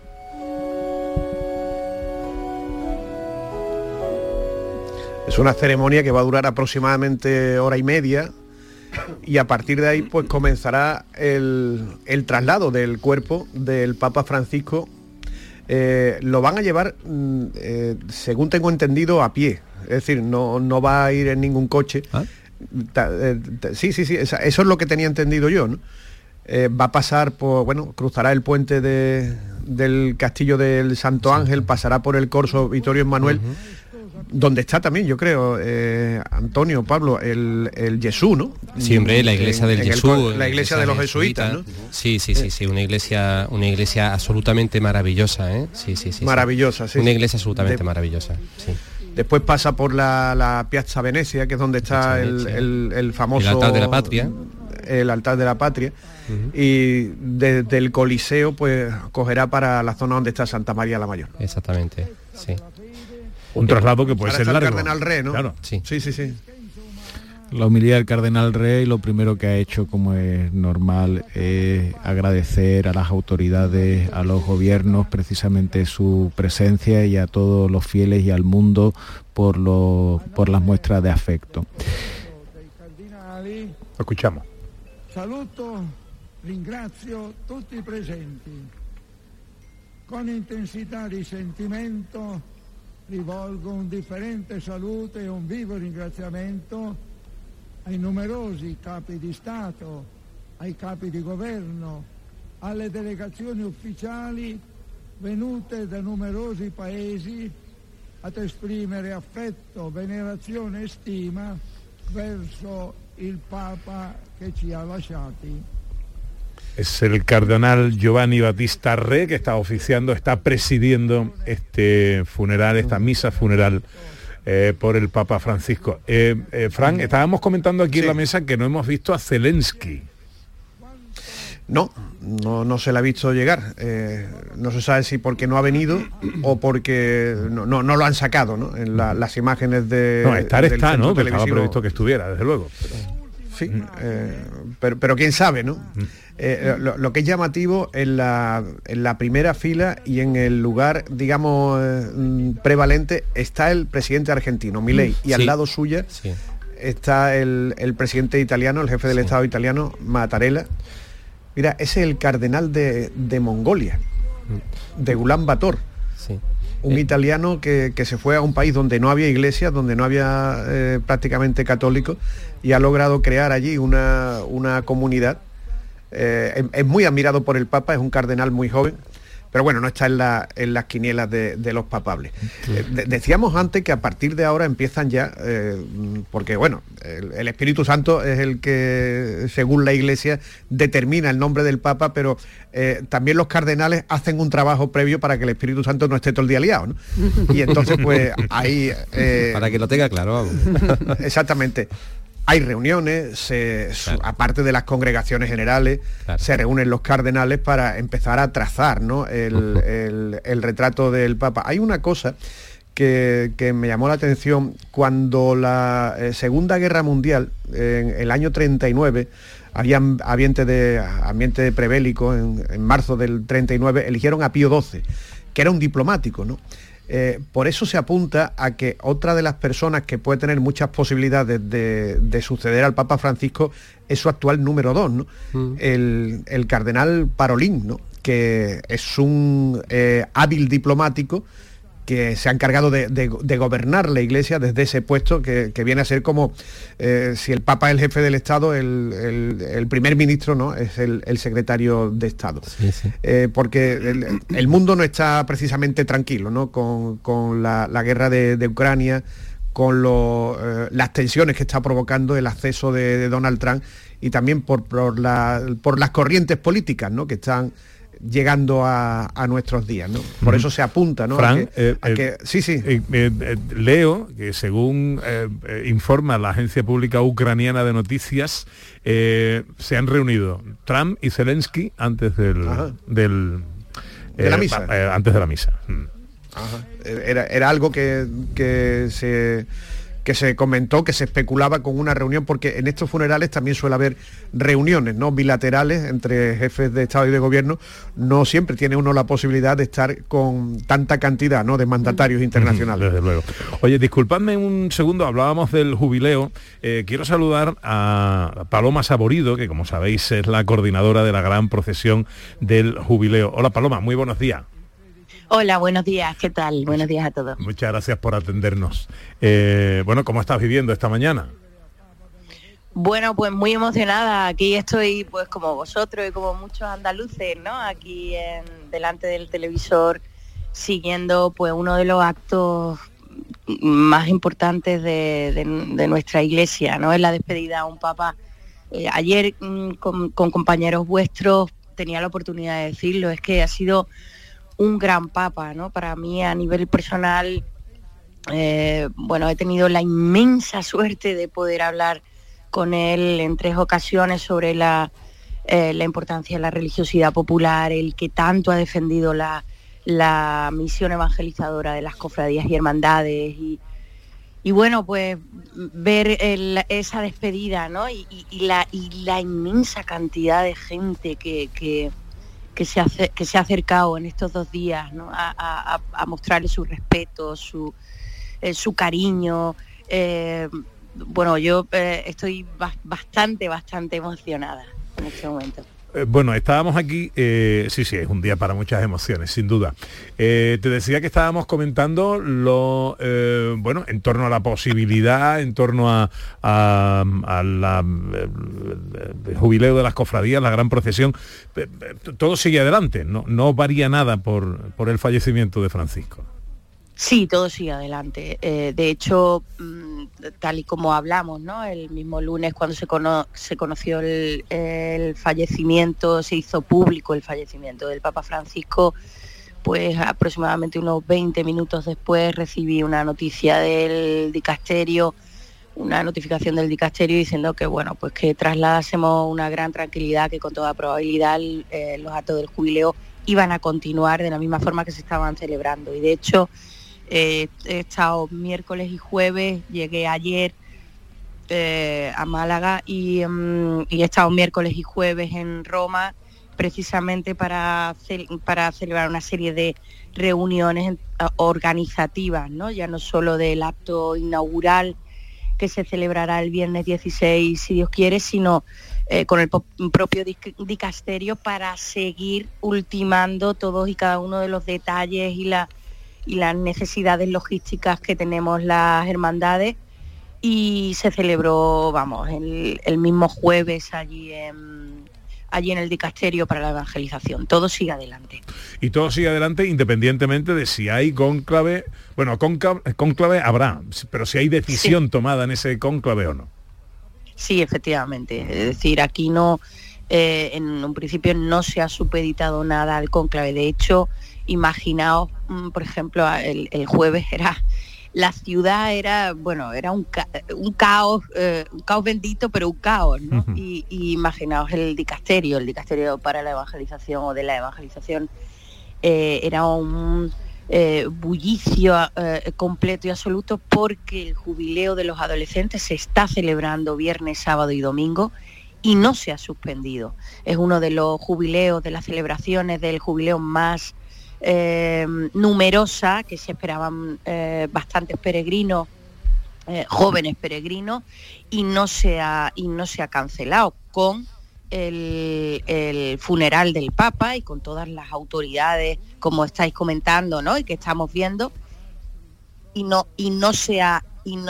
Es una ceremonia que va a durar aproximadamente hora y media y a partir de ahí pues comenzará el traslado del cuerpo del Papa Francisco. Lo van a llevar, según tengo entendido, a pie. Es decir, no va a ir en ningún coche. ¿Ah? Sí, eso es lo que tenía entendido yo, ¿no? Va a pasar cruzará el puente del Castillo del Santo Ángel, pasará por el Corso Vittorio Emanuel, donde está también, yo creo, Antonio, Pablo, el Jesús, ¿no? Sí, hombre, la iglesia del Jesús. La iglesia de los jesuitas, ¿no? Sí, una iglesia absolutamente maravillosa, ¿eh? Sí. Maravillosa, sí. Una iglesia absolutamente maravillosa, sí. Después pasa por la Piazza Venezia, que es donde está el famoso... El altar de la patria. El altar de la patria. Y desde el Coliseo, pues, cogerá para la zona donde está Santa María la Mayor. Exactamente, sí. Un traslado que puede ser largo. El Cardenal Rey, ¿no? Claro. Sí. La homilía del Cardenal Rey, lo primero que ha hecho, como es normal, es agradecer a las autoridades, a los gobiernos, precisamente su presencia, y a todos los fieles y al mundo por las muestras de afecto. Lo escuchamos. Saluto, ringrazio tutti i presenti. Con intensità di sentimento rivolgo un differente saluto e un vivo ringraziamento ai numerosi capi di Stato, ai capi di governo, alle delegazioni ufficiali venute da numerosi paesi ad esprimere affetto, venerazione e stima verso il Papa che ci ha lasciati. Es el cardenal Giovanni Battista Re, que está oficiando, está presidiendo este funeral, esta misa funeral por el Papa Francisco. Fran, estábamos comentando aquí en la mesa que no hemos visto a Zelensky. No se le ha visto llegar. No se sabe si porque no ha venido o porque no lo han sacado, ¿no? En las imágenes de... No, estar está, ¿no? Pero estaba previsto que estuviera, desde luego. Sí, pero quién sabe, ¿no? Lo que es llamativo en la primera fila y en el lugar, digamos, prevalente está el presidente argentino, Milei, y al lado suya está el presidente italiano, el jefe del Estado italiano, Mattarella. Mira, ese es el cardenal de Mongolia, de Ulan Bator. Un italiano que se fue a un país donde no había iglesia, donde no había prácticamente católicos, y ha logrado crear allí una comunidad. Es muy admirado por el Papa, es un cardenal muy joven, pero bueno, no está en las quinielas de los papables. Decíamos antes que a partir de ahora empiezan ya, porque bueno, el Espíritu Santo es el que, según la Iglesia, determina el nombre del Papa, pero también los cardenales hacen un trabajo previo para que el Espíritu Santo no esté todo el día liado, ¿no? Y entonces pues ahí... para que lo tenga claro, vamos. Exactamente. Hay reuniones, aparte de las congregaciones generales, se reúnen los cardenales para empezar a trazar, ¿no? el retrato del Papa. Hay una cosa que me llamó la atención cuando la Segunda Guerra Mundial, en el año 39, había ambiente prebélico, en marzo del 39, eligieron a Pío XII, que era un diplomático, ¿no? Por eso se apunta a que otra de las personas que puede tener muchas posibilidades de suceder al Papa Francisco es su actual número 2, ¿no? El cardenal Parolin, ¿no? Que es un hábil diplomático que se ha encargado de gobernar la Iglesia desde ese puesto, que viene a ser como si el Papa es el jefe del Estado, el primer ministro, ¿no? Es el secretario de Estado. Porque el mundo no está precisamente tranquilo, ¿no? Con la guerra de Ucrania, con las tensiones que está provocando el acceso de Donald Trump, y también por las corrientes políticas, ¿no? Que están llegando a nuestros días, ¿no? Por eso se apunta, ¿no? Fran, sí. Leo que según informa la agencia pública ucraniana de noticias, se han reunido Trump y Zelensky antes de la misa. Antes de la misa. Ajá. Era algo que se comentó, que se especulaba con una reunión, porque en estos funerales también suele haber reuniones, ¿no? Bilaterales entre jefes de Estado y de Gobierno. No siempre tiene uno la posibilidad de estar con tanta cantidad, ¿no? De mandatarios internacionales. Desde luego. Oye, disculpadme un segundo, hablábamos del jubileo. Quiero saludar a Paloma Saborido, que como sabéis es la coordinadora de la gran procesión del jubileo. Hola Paloma, muy buenos días. Hola, buenos días, ¿qué tal? Buenos días a todos. Muchas gracias por atendernos. Bueno, ¿cómo estás viviendo esta mañana? Bueno, pues muy emocionada. Aquí estoy pues como vosotros y como muchos andaluces, ¿no? Aquí delante del televisor, siguiendo pues uno de los actos más importantes de nuestra iglesia, ¿no? Es la despedida a un papa. Ayer con compañeros vuestros tenía la oportunidad de decirlo, es que ha sido un gran papa, ¿no? Para mí, a nivel personal, he tenido la inmensa suerte de poder hablar con él en 3 ocasiones sobre la importancia de la religiosidad popular, el que tanto ha defendido la misión evangelizadora de las cofradías y hermandades, y bueno, pues ver esa despedida, ¿no? Y la inmensa cantidad de gente que se ha acercado en estos 2 días, ¿no? a mostrarle su respeto, su cariño. Yo estoy bastante emocionada en este momento. Bueno, estábamos aquí, sí, es un día para muchas emociones, sin duda. Te decía que estábamos comentando en torno a la posibilidad, en torno a el jubileo de las cofradías, la gran procesión. Todo sigue adelante, no varía nada por el fallecimiento de Francisco. Sí, todo sigue adelante. De hecho, tal y como hablamos, ¿no? El mismo lunes cuando se conoció el fallecimiento, se hizo público el fallecimiento del Papa Francisco, pues aproximadamente unos 20 minutos después recibí una noticia del dicasterio, una notificación del dicasterio diciendo que bueno, pues que trasladásemos una gran tranquilidad, que con toda probabilidad los actos del jubileo iban a continuar de la misma forma que se estaban celebrando. Y de hecho, he estado miércoles y jueves, llegué ayer a Málaga y he estado miércoles y jueves en Roma precisamente para celebrar una serie de reuniones organizativas, ¿no? Ya no solo del acto inaugural que se celebrará el viernes 16, si Dios quiere, sino con el propio dicasterio para seguir ultimando todos y cada uno de los detalles y las necesidades logísticas que tenemos las hermandades, y se celebró, el mismo jueves allí en el dicasterio para la evangelización. Todo sigue adelante. Y todo sigue adelante independientemente de si hay cónclave. Bueno, cónclave habrá, pero si hay decisión tomada en ese cónclave o no. Sí, efectivamente. Es decir, aquí no, en un principio no se ha supeditado nada al cónclave. De hecho, imaginaos, por ejemplo, el jueves la ciudad era un caos bendito, pero un caos, ¿no? Uh-huh. Y imaginaos el dicasterio para la evangelización o de la evangelización, era un bullicio completo y absoluto, porque el jubileo de los adolescentes se está celebrando viernes, sábado y domingo y no se ha suspendido. Es uno de los jubileos, de las celebraciones del jubileo más numerosa, que se esperaban bastantes peregrinos, jóvenes peregrinos, y no se ha cancelado, con el funeral del Papa y con todas las autoridades, como estáis comentando, ¿no? Y que estamos viendo, y no se ha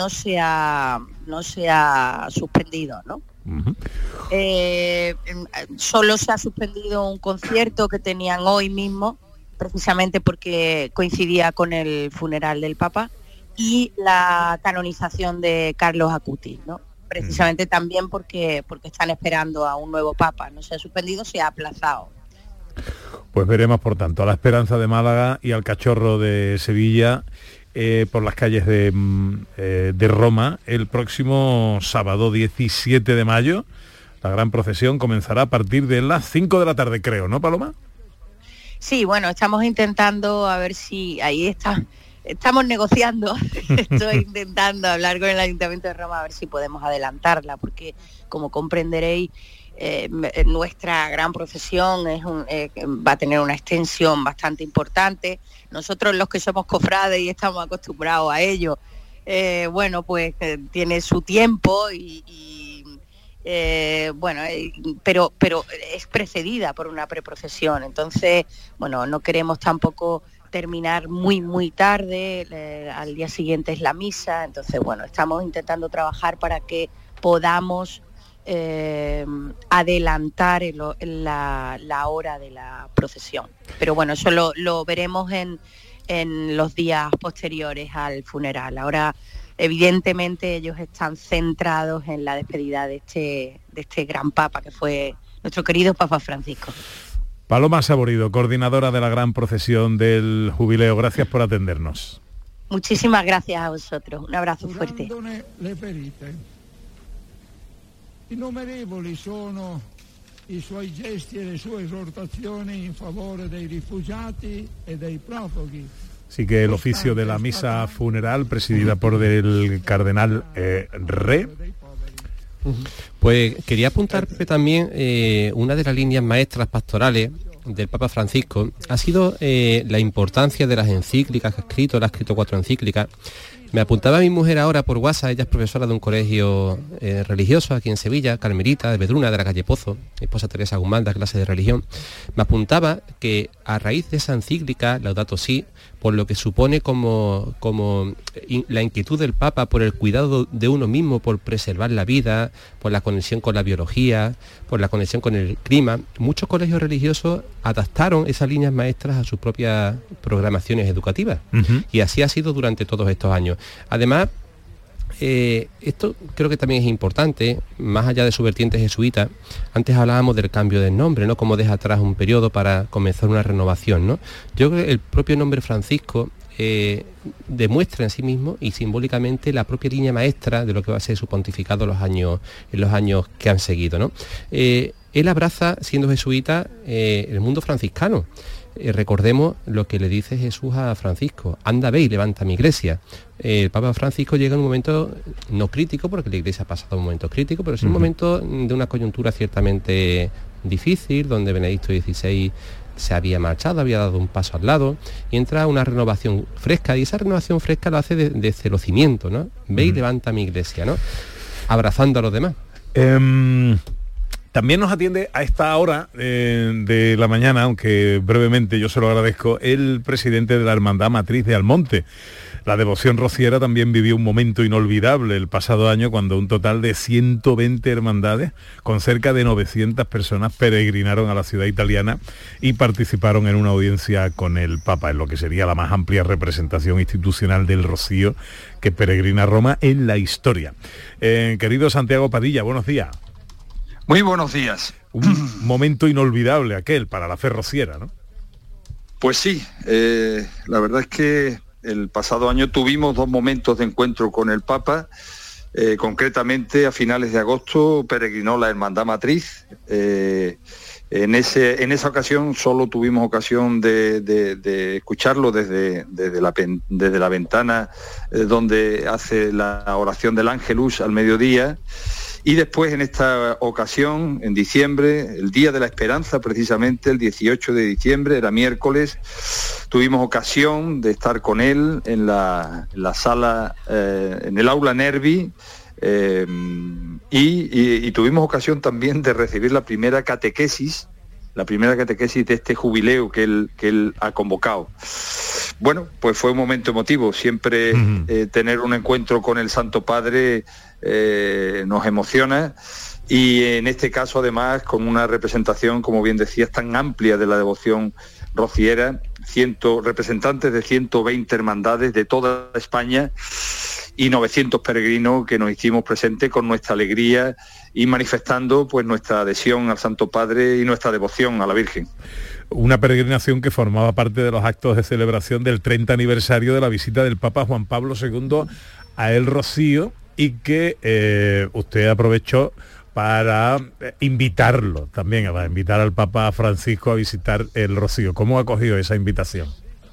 suspendido, ¿no? Uh-huh. Solo se ha suspendido un concierto que tenían hoy mismo, precisamente porque coincidía con el funeral del Papa, y la canonización de Carlos Acutis, ¿no? Precisamente también porque están esperando a un nuevo Papa. No se ha suspendido, se ha aplazado. Pues veremos, por tanto, a la Esperanza de Málaga y al Cachorro de Sevilla por las calles de Roma el próximo sábado 17 de mayo. La gran procesión comenzará a partir de las 5 de la tarde, creo, ¿no, Paloma? Sí, bueno, estamos intentando a ver si ahí está. Estamos negociando, estoy intentando hablar con el Ayuntamiento de Roma a ver si podemos adelantarla, porque como comprenderéis, nuestra gran procesión va a tener una extensión bastante importante. Pero los que somos cofrades y estamos acostumbrados a ello, tiene su tiempo pero es precedida por una preprocesión. Entonces, no queremos tampoco terminar muy tarde, al día siguiente es la misa. Entonces, estamos intentando trabajar para que podamos adelantar la hora de la procesión. Pero eso lo veremos en los días posteriores al funeral. Ahora, evidentemente, ellos están centrados en la despedida de este gran Papa, que fue nuestro querido Papa Francisco. Paloma Saborido, coordinadora de la gran procesión del jubileo, gracias por atendernos. Muchísimas gracias a vosotros. Un abrazo fuerte. Innumerevoli sono i suoi gesti e le sue esortazioni in favore dei rifugiati e dei profughi. Así que el oficio de la misa funeral, presidida por el cardenal Re. Pues quería apuntar también una de las líneas maestras pastorales del Papa Francisco ha sido la importancia de las encíclicas que ha escrito. Él ha escrito 4 encíclicas, Me apuntaba mi mujer ahora por WhatsApp, ella es profesora de un colegio religioso aquí en Sevilla, Carmelita, de Vedruna, de la calle Pozo, mi esposa Teresa Guzmán, da clase de religión. Me apuntaba que a raíz de esa encíclica, Laudato Si, por lo que supone como la inquietud del Papa por el cuidado de uno mismo, por preservar la vida, por la conexión con la biología, por la conexión con el clima, muchos colegios religiosos adaptaron esas líneas maestras a sus propias programaciones educativas. Y así ha sido durante todos estos años. Además, esto creo que también es importante, más allá de su vertiente jesuita. Antes hablábamos del cambio del nombre, ¿no? Cómo deja atrás un periodo para comenzar una renovación, ¿no? Yo creo que el propio nombre Francisco demuestra en sí mismo y simbólicamente la propia línea maestra de lo que va a ser su pontificado en los años que han seguido, ¿no? Él abraza, siendo jesuita, el mundo franciscano. Recordemos lo que le dice Jesús a Francisco: anda, ve y levanta mi iglesia. El Papa Francisco llega en un momento no crítico, porque la iglesia ha pasado un momento crítico, pero sí un momento de una coyuntura ciertamente difícil, donde Benedicto XVI se había marchado, había dado un paso al lado, y entra una renovación fresca, y esa renovación fresca lo hace desde los cimientos, ¿no? Ve y levanta mi iglesia, ¿no? Abrazando a los demás. También nos atiende a esta hora de la mañana, aunque brevemente yo se lo agradezco, el presidente de la Hermandad Matriz de Almonte. La devoción rociera también vivió un momento inolvidable el pasado año, cuando un total de 120 hermandades con cerca de 900 personas peregrinaron a la ciudad italiana y participaron en una audiencia con el Papa, en lo que sería la más amplia representación institucional del Rocío que peregrina a Roma en la historia. Querido Santiago Padilla, buenos días. Muy buenos días. Un momento inolvidable aquel para la fe rociera, ¿no? Pues sí, la verdad es que el pasado año tuvimos 2 momentos de encuentro con el Papa. Concretamente, a finales de agosto peregrinó la Hermandad Matriz. En esa ocasión solo tuvimos ocasión de escucharlo desde la ventana donde hace la oración del Ángelus al mediodía. Y después, en esta ocasión, en diciembre, el Día de la Esperanza, precisamente el 18 de diciembre, era miércoles, tuvimos ocasión de estar con él en la sala, en el aula Nervi, y tuvimos ocasión también de recibir la primera catequesis de este jubileo que él ha convocado. Bueno, pues fue un momento emotivo. Siempre tener un encuentro con el Santo Padre nos emociona, y en este caso además con una representación, como bien decías, tan amplia de la devoción rociera, representantes de 120 hermandades de toda España y 900 peregrinos que nos hicimos presentes con nuestra alegría y manifestando pues nuestra adhesión al Santo Padre y nuestra devoción a la Virgen. Una peregrinación que formaba parte de los actos de celebración del 30 aniversario de la visita del Papa Juan Pablo II a El Rocío, y que usted aprovechó para invitarlo también, para invitar al Papa Francisco a visitar El Rocío. ¿Cómo acogió esa invitación?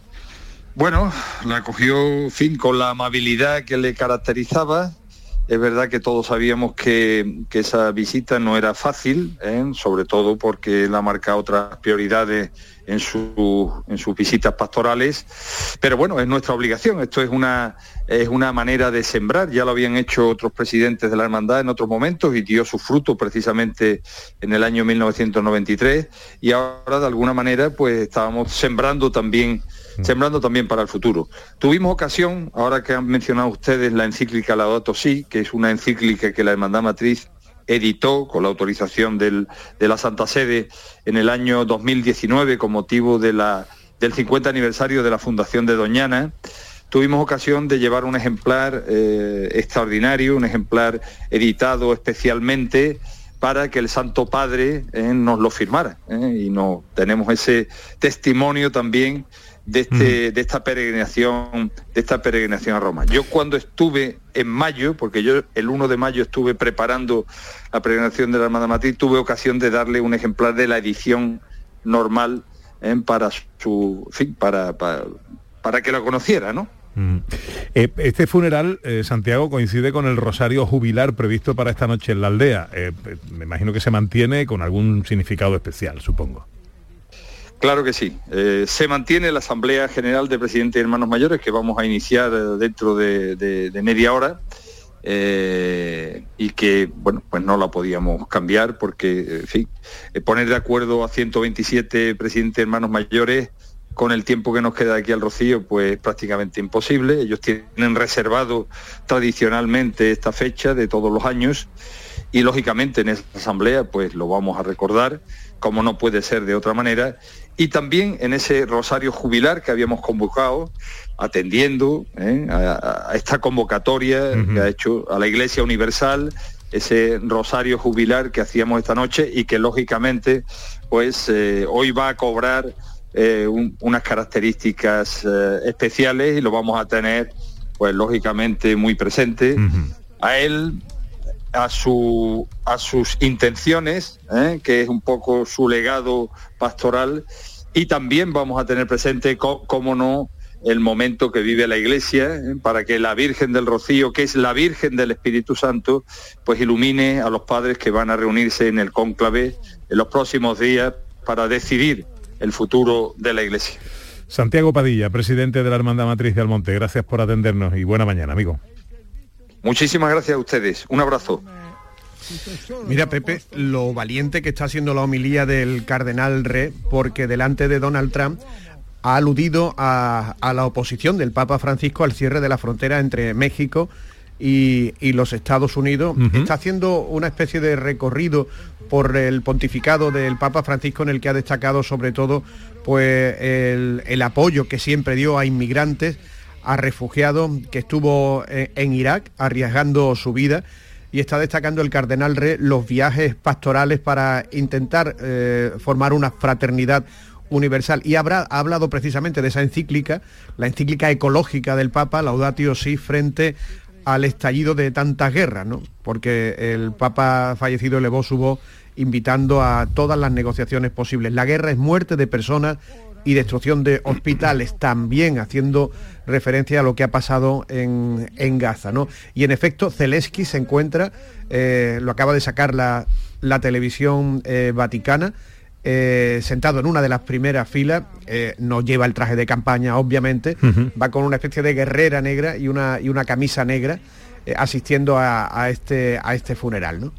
Bueno, la acogió, con la amabilidad que le caracterizaba. Es verdad que todos sabíamos que esa visita no era fácil, sobre todo porque él ha marcado otras prioridades en sus visitas pastorales, pero bueno, es nuestra obligación. Esto es una manera de sembrar. Ya lo habían hecho otros presidentes de la hermandad en otros momentos y dio su fruto precisamente en el año 1993, y ahora de alguna manera pues estábamos sembrando también para el futuro. Tuvimos ocasión, ahora que han mencionado ustedes la encíclica Laudato Si, que es una encíclica que la Hermandad Matriz editó con la autorización de la Santa Sede en el año 2019 con motivo del 50 aniversario de la fundación de Doñana. Tuvimos ocasión de llevar un ejemplar extraordinario, un ejemplar editado especialmente para que el Santo Padre nos lo firmara, y tenemos ese testimonio también de esta peregrinación a Roma. Yo cuando estuve en mayo, porque yo el 1 de mayo estuve preparando la peregrinación de la Hermandad Matriz, tuve ocasión de darle un ejemplar de la edición normal para que lo conociera, ¿no? Este funeral, Santiago, coincide con el rosario jubilar previsto para esta noche en la aldea. Me imagino que se mantiene con algún significado especial, supongo. Claro que sí. Se mantiene la Asamblea General de Presidentes y Hermanos Mayores, que vamos a iniciar dentro de media hora, y que, bueno, pues no la podíamos cambiar porque, en fin, poner de acuerdo a 127 presidentes y hermanos mayores con el tiempo que nos queda aquí al Rocío, pues prácticamente imposible. Ellos tienen reservado tradicionalmente esta fecha de todos los años y lógicamente en esta asamblea pues lo vamos a recordar, como no puede ser de otra manera, y también en ese rosario jubilar que habíamos convocado, atendiendo a esta convocatoria que ha hecho a la Iglesia Universal, ese rosario jubilar que hacíamos esta noche y que lógicamente pues hoy va a cobrar unas características especiales y lo vamos a tener pues lógicamente muy presente a él, a sus intenciones, que es un poco su legado pastoral, y también vamos a tener presente, cómo no, el momento que vive la Iglesia, para que la Virgen del Rocío, que es la Virgen del Espíritu Santo, pues ilumine a los padres que van a reunirse en el cónclave en los próximos días para decidir el futuro de la Iglesia. Santiago Padilla, presidente de la Hermandad Matriz de Almonte, gracias por atendernos y buena mañana, amigo. Muchísimas gracias a ustedes. Un abrazo. Mira, Pepe, lo valiente que está haciendo la homilía del cardenal Re, porque delante de Donald Trump ha aludido a la oposición del Papa Francisco al cierre de la frontera entre México y los Estados Unidos. Está haciendo una especie de recorrido por el pontificado del Papa Francisco, en el que ha destacado sobre todo pues el apoyo que siempre dio a inmigrantes, a refugiados, que estuvo en Irak arriesgando su vida, y está destacando el cardenal Re los viajes pastorales para intentar formar una fraternidad universal, y ha hablado precisamente de esa encíclica, la encíclica ecológica del Papa, Laudatio Si, frente al estallido de tantas guerras, ¿no? Porque el Papa fallecido elevó su voz invitando a todas las negociaciones posibles. La guerra es muerte de personas y destrucción de hospitales, también haciendo referencia a lo que ha pasado en Gaza, ¿no? Y en efecto, Zelensky se encuentra, lo acaba de sacar la televisión vaticana, sentado en una de las primeras filas, no lleva el traje de campaña, obviamente, va con una especie de guerrera negra y una camisa negra, asistiendo a este funeral, ¿no?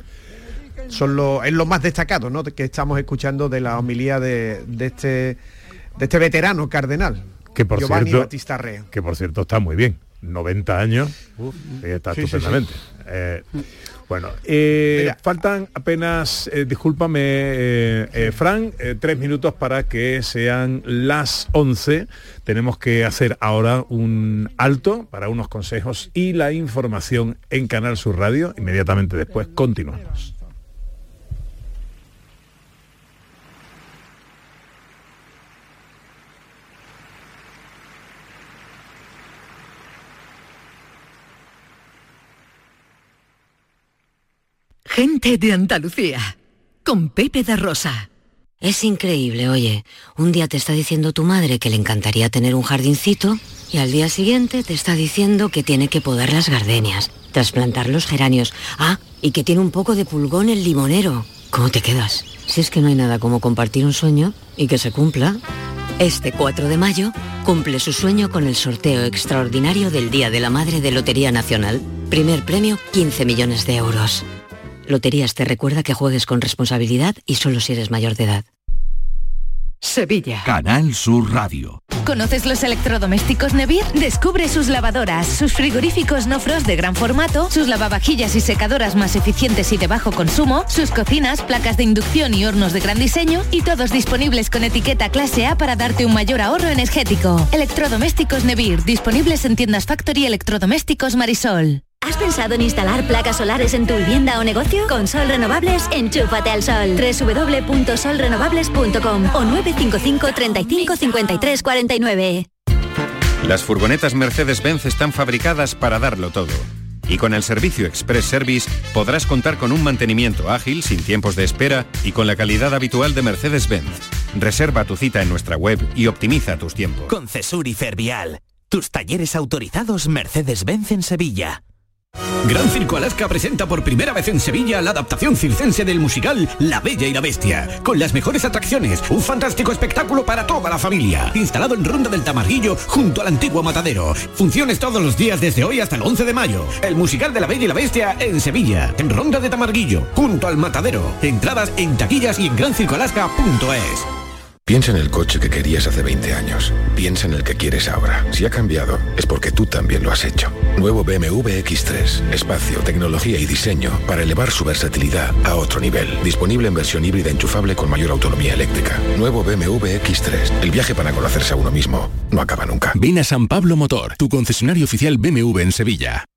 Es lo más destacado, ¿no?, que estamos escuchando de la homilía de este veterano cardenal, que por Giovanni cierto, Battista Re. Que por cierto está muy bien, 90 años, está estupendamente. Sí. Bueno, faltan apenas, discúlpame, Fran, 3 minutos para que sean las 11. Tenemos que hacer ahora un alto para unos consejos y la información en Canal Sur Radio. Inmediatamente después continuamos. Gente de Andalucía, con Pepe da Rosa. Es increíble, oye, un día te está diciendo tu madre que le encantaría tener un jardincito y al día siguiente te está diciendo que tiene que podar las gardenias, trasplantar los geranios, y que tiene un poco de pulgón el limonero. ¿Cómo te quedas? Si es que no hay nada como compartir un sueño y que se cumpla. Este 4 de mayo cumple su sueño con el sorteo extraordinario del Día de la Madre de Lotería Nacional. Primer premio, 15 millones de euros. Loterías te recuerda que juegues con responsabilidad y solo si eres mayor de edad. Sevilla. Canal Sur Radio. ¿Conoces los electrodomésticos Nevir? Descubre sus lavadoras, sus frigoríficos no frost de gran formato, sus lavavajillas y secadoras más eficientes y de bajo consumo, sus cocinas, placas de inducción y hornos de gran diseño, y todos disponibles con etiqueta clase A para darte un mayor ahorro energético. Electrodomésticos Nevir, disponibles en tiendas Factory y Electrodomésticos Marisol. ¿Has pensado en instalar placas solares en tu vivienda o negocio? Con Sol Renovables, enchúfate al sol. www.solrenovables.com o 955 35 53 49. Las furgonetas Mercedes-Benz están fabricadas para darlo todo. Y con el servicio Express Service podrás contar con un mantenimiento ágil, sin tiempos de espera y con la calidad habitual de Mercedes-Benz. Reserva tu cita en nuestra web y optimiza tus tiempos. Concesur y Fervial, tus talleres autorizados Mercedes-Benz en Sevilla. Gran Circo Alaska presenta por primera vez en Sevilla la adaptación circense del musical La Bella y la Bestia, con las mejores atracciones, un fantástico espectáculo para toda la familia, instalado en Ronda del Tamarguillo junto al antiguo matadero. Funciones todos los días desde hoy hasta el 11 de mayo. El musical de La Bella y la Bestia en Sevilla, en Ronda de Tamarguillo, junto al matadero. Entradas en taquillas y en grancircoalaska.es. Piensa en el coche que querías hace 20 años. Piensa en el que quieres ahora. Si ha cambiado, es porque tú también lo has hecho. Nuevo BMW X3. Espacio, tecnología y diseño para elevar su versatilidad a otro nivel. Disponible en versión híbrida enchufable con mayor autonomía eléctrica. Nuevo BMW X3. El viaje para conocerse a uno mismo no acaba nunca. Ven a San Pablo Motor, tu concesionario oficial BMW en Sevilla.